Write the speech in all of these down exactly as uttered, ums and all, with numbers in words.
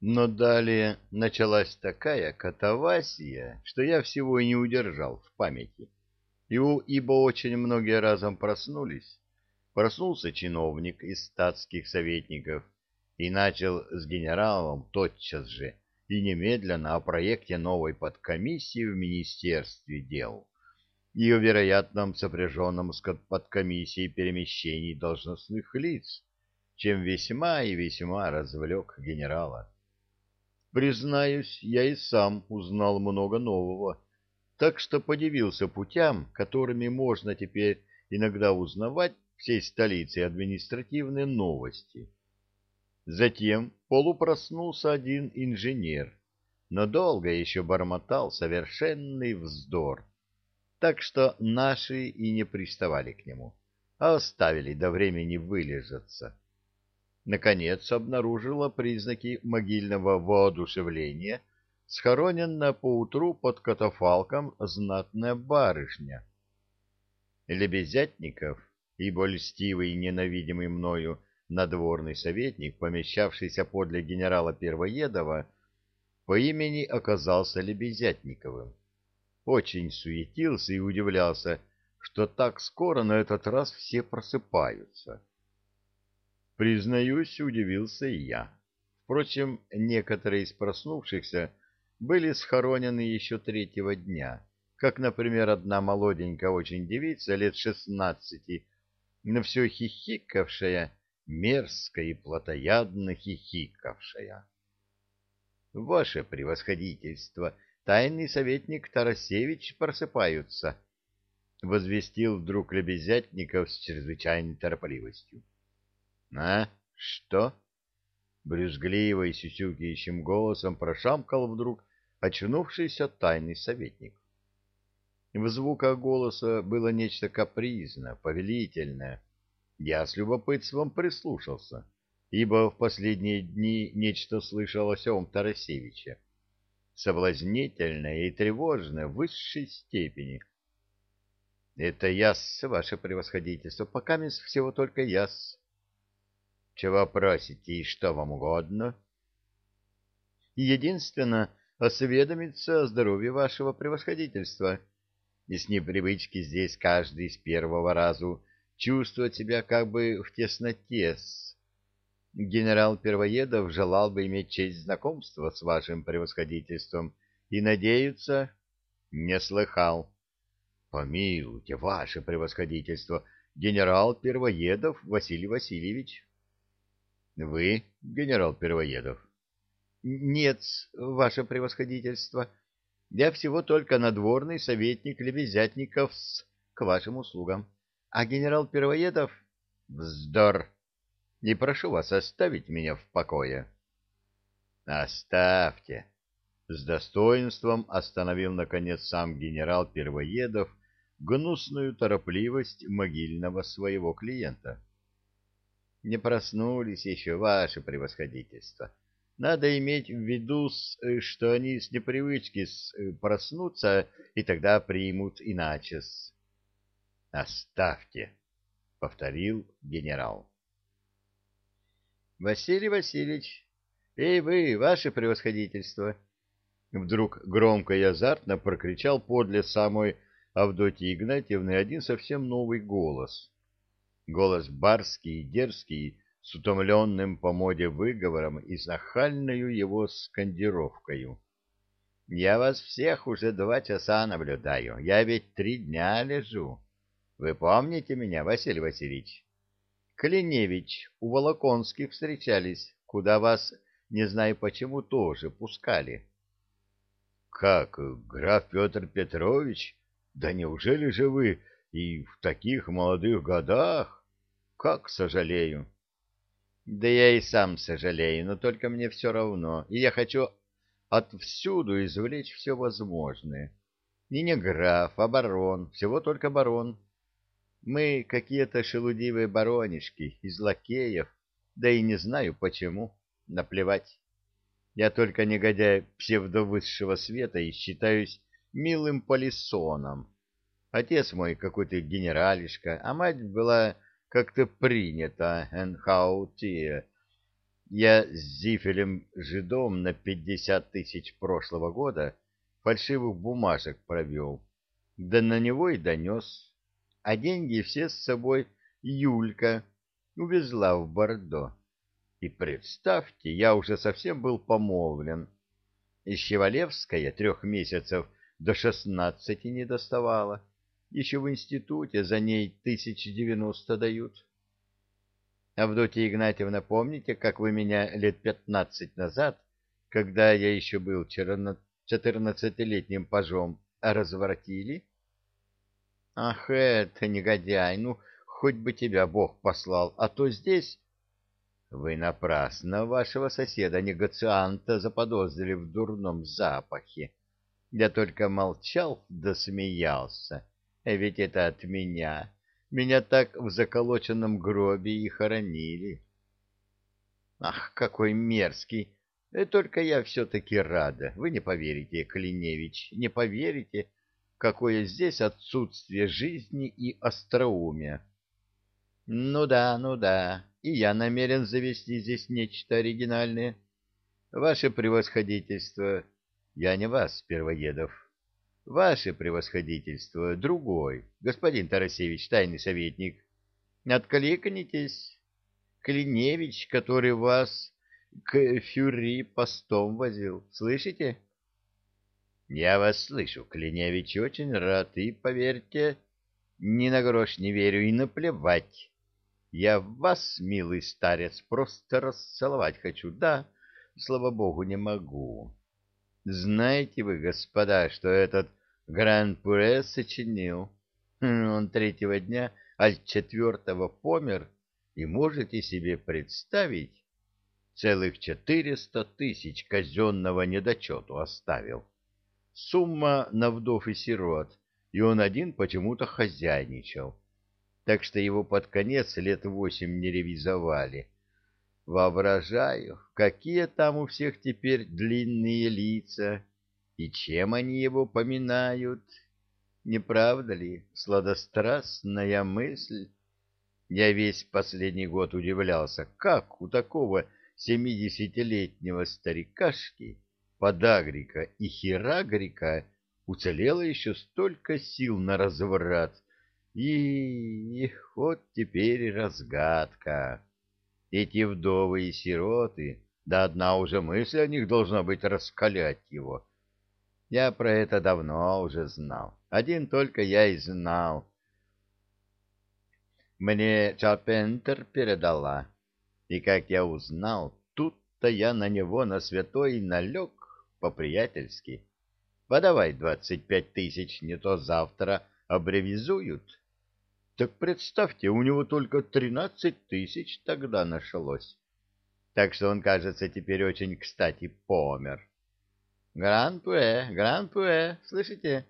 Но далее началась такая катавасия, что я всего и не удержал в памяти. И у- ибо очень многие разом проснулись. Проснулся чиновник из статских советников и начал с генералом тотчас же и немедленно о проекте новой подкомиссии в Министерстве дел и о вероятном сопряженном с кот- подкомиссией перемещении должностных лиц, чем весьма и весьма развлек генерала. Признаюсь, я и сам узнал много нового, так что подивился путям, которыми можно теперь иногда узнавать всей столице административные новости. Затем полупроснулся один инженер, но долго еще бормотал совершенный вздор, так что наши и не приставали к нему, а оставили до времени вылежаться. Наконец обнаружила признаки могильного воодушевления схороненная поутру под катафалком знатная барышня. Лебезятников, ибо льстивый и ненавидимый мною надворный советник, помещавшийся подле генерала Первоедова, по имени оказался Лебезятниковым. Очень суетился и удивлялся, что так скоро на этот раз все просыпаются. Признаюсь, удивился и я. Впрочем, некоторые из проснувшихся были схоронены еще третьего дня, как, например, одна молоденькая очень девица лет шестнадцати, но все хихикавшая, мерзко и плотоядно хихикавшая. «Ваше превосходительство, тайный советник Тарасевич просыпаются», — возвестил вдруг Лебезятников с чрезвычайной торопливостью. «А, что?» — брюзгливо и сюсюкающим голосом прошамкал вдруг очнувшийся тайный советник. В звуках голоса было нечто капризное, повелительное. Я с любопытством прислушался, ибо в последние дни нечто слышал о сём Тарасевиче, соблазнительное и тревожное в высшей степени. «Это я-с, ваше превосходительство, покамест всего только я-с». «Чего просите и что вам угодно?» «Единственно, осведомиться о здоровье вашего превосходительства. И с непривычки здесь каждый с первого разу чувствует себя как бы в тесноте с... Генерал Первоедов желал бы иметь честь знакомства с вашим превосходительством и надеется...» «Не слыхал». «Помилуйте, ваше превосходительство, генерал Первоедов Василий Васильевич». «Вы, генерал Первоедов?» «Нет, ваше превосходительство, я всего только надворный советник Лебезятников с к вашим услугам. А генерал Первоедов...» «Вздор! И прошу вас оставить меня в покое». «Оставьте!» С достоинством остановил, наконец, сам генерал Первоедов гнусную торопливость могильного своего клиента. «Не проснулись еще, ваше превосходительство. Надо иметь в виду, с, э, что они с непривычки с, э, проснутся, и тогда примут иначе. С». «Оставьте», — повторил генерал. «Василий Васильевич, эй вы, ваше превосходительство!» Вдруг громко и азартно прокричал подле самой Авдотьи Игнатьевны один совсем новый голос. Голос барский и дерзкий, с утомленным по моде выговором и с нахальною его скандировкою. «Я вас всех уже два часа наблюдаю. Я ведь три дня лежу. Вы помните меня, Василий Васильевич? Клиневич, у Волоконских встречались, куда вас, не знаю почему, тоже пускали». «Как, граф Петр Петрович? Да неужели же вы и в таких молодых годах? Как сожалею!» «Да я и сам сожалею, но только мне все равно, и я хочу отвсюду извлечь все возможное. И не граф, а барон, всего только барон. Мы какие-то шелудивые баронишки из лакеев, да и не знаю почему, наплевать. Я только негодяй псевдовысшего света и считаюсь милым полисоном. Отец мой какой-то генералишка, а мать была как-то принята, энхаутия. Я с Зифелем жидом на пятьдесят тысяч прошлого года фальшивых бумажек провел, да на него и донес. А деньги все с собой Юлька увезла в Бордо. И представьте, я уже совсем был помолвлен. И Щевалевская трех месяцев до шестнадцати не доставала. Еще в институте за ней тысяч девяносто дают. Авдотья Игнатьевна, помните, как вы меня лет пятнадцать назад, когда я еще был четырнадцатилетним пажом, разворотили? Ах, это негодяй, ну, хоть бы тебя Бог послал, а то здесь... Вы напрасно вашего соседа-негацианта заподозрили в дурном запахе. Я только молчал да смеялся. А ведь это от меня. Меня так в заколоченном гробе и хоронили. Ах, какой мерзкий! Э, Только я все-таки рада. Вы не поверите, Клиневич, не поверите, какое здесь отсутствие жизни и остроумия. Ну да, ну да, и я намерен завести здесь нечто оригинальное. Ваше превосходительство, я не вас, Первоедов. Ваше превосходительство, другой, господин Тарасевич, тайный советник. Откликнитесь. Клиневич, который вас к Фюри постом возил. Слышите? Я вас слышу, Клиневич, очень рад, и, поверьте, ни на грош не верю, и наплевать. Я в вас, милый старец, просто расцеловать хочу. Да, слава богу, не могу. Знаете вы, господа, что этот Гран-Пуэ сочинил? Хм, Он третьего дня, аль четвертого помер, и можете себе представить, целых четыреста тысяч казенного недочету оставил. Сумма на вдов и сирот, и он один почему-то хозяйничал. Так что его под конец лет восемь не ревизовали. Воображаю, какие там у всех теперь длинные лица, и чем они его поминают. Не правда ли, сладострастная мысль? Я весь последний год удивлялся, как у такого семидесятилетнего старикашки, подагрика и хирагрика уцелело еще столько сил на разврат. И, и вот теперь и разгадка. Эти вдовы и сироты, да одна уже мысль о них должна быть раскалять его. Я про это давно уже знал. Один только я и знал. Мне Чарпентер передала. И как я узнал, тут-то я на него на святой налег по-приятельски. Подавай двадцать пять тысяч, не то завтра обревизуют. Так представьте, у него только тринадцать тысяч тогда нашлось. Так что он, кажется, теперь очень кстати помер. Гран-Пуэ, Гран-Пуэ, слышите?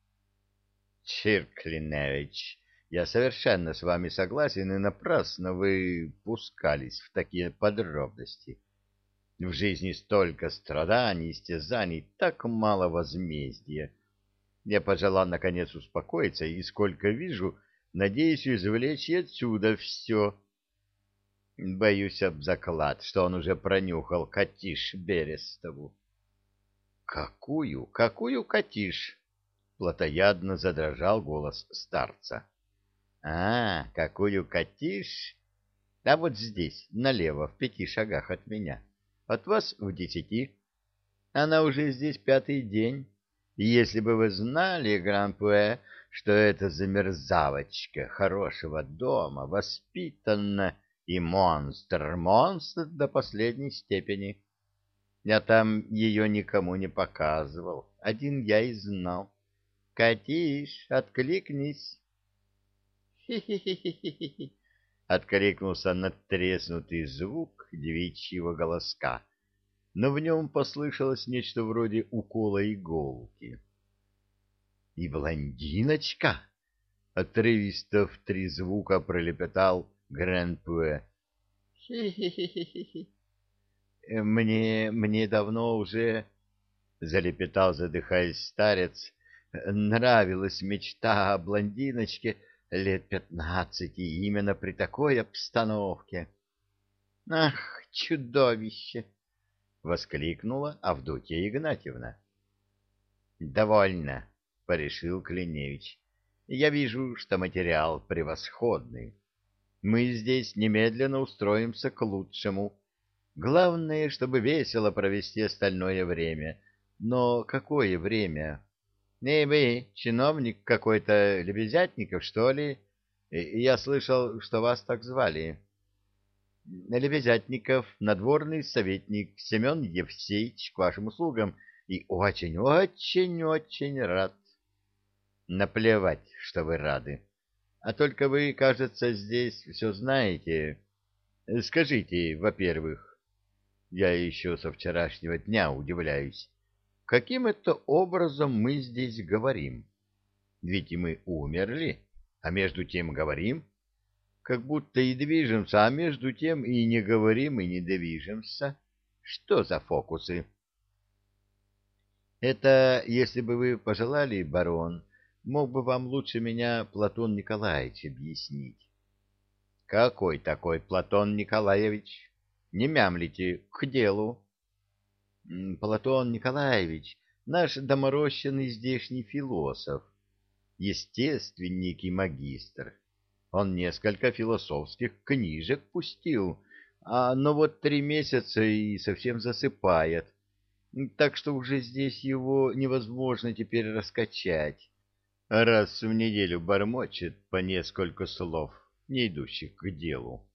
Чирклиневич, я совершенно с вами согласен, и напрасно вы пускались в такие подробности. В жизни столько страданий, истязаний, так мало возмездия. Я пожелал наконец успокоиться, и сколько вижу, надеюсь извлечь и отсюда все. Боюсь об заклад, что он уже пронюхал Катиш Берестову. Какую, какую Катиш? Плотоядно задрожал голос старца. А, какую Катиш? Да вот здесь, налево, в пяти шагах от меня. От вас в десяти. Она уже здесь пятый день. И если бы вы знали, Гран-Пуэ, что это за мерзавочка хорошего дома, воспитанна и монстр, монстр до последней степени. Я там ее никому не показывал, один я и знал. Катиш, откликнись. Хи-хи-хи-хи-хи, откликнулся надтреснутый звук девичьего голоска, но в нем послышалось нечто вроде укола иголки. И блондиночка, отрывисто в три звука пролепетал Гран-Пуэ. Хи-хи-хи-хи-хи. Мне, мне давно уже, залепетал, задыхаясь старец, нравилась мечта о блондиночке лет пятнадцати именно при такой обстановке. Ах, чудовище! — воскликнула Авдотья Игнатьевна. — Довольно, — порешил Клиневич. — Я вижу, что материал превосходный. Мы здесь немедленно устроимся к лучшему. Главное, чтобы весело провести остальное время. Но какое время? Эй, вы, чиновник какой-то Лебезятников, что ли? Я слышал, что вас так звали. Лебезятников, надворный советник Семен Евсеич, к вашим услугам, и очень-очень-очень рад. Наплевать, что вы рады. А только вы, кажется, здесь все знаете. Скажите, во-первых, я еще со вчерашнего дня удивляюсь, каким это образом мы здесь говорим? Ведь и мы умерли, а между тем говорим, как будто и движемся, а между тем и не говорим, и не движемся. Что за фокусы? Это, если бы вы пожелали, барон, мог бы вам лучше меня Платон Николаевич объяснить. Какой такой Платон Николаевич? Не мямлите, к делу. Платон Николаевич, наш доморощенный здешний философ, естественник и магистр. Он несколько философских книжек пустил, а но вот три месяца и совсем засыпает, так что уже здесь его невозможно теперь раскачать. Раз в неделю бормочет по несколько слов, не идущих к делу.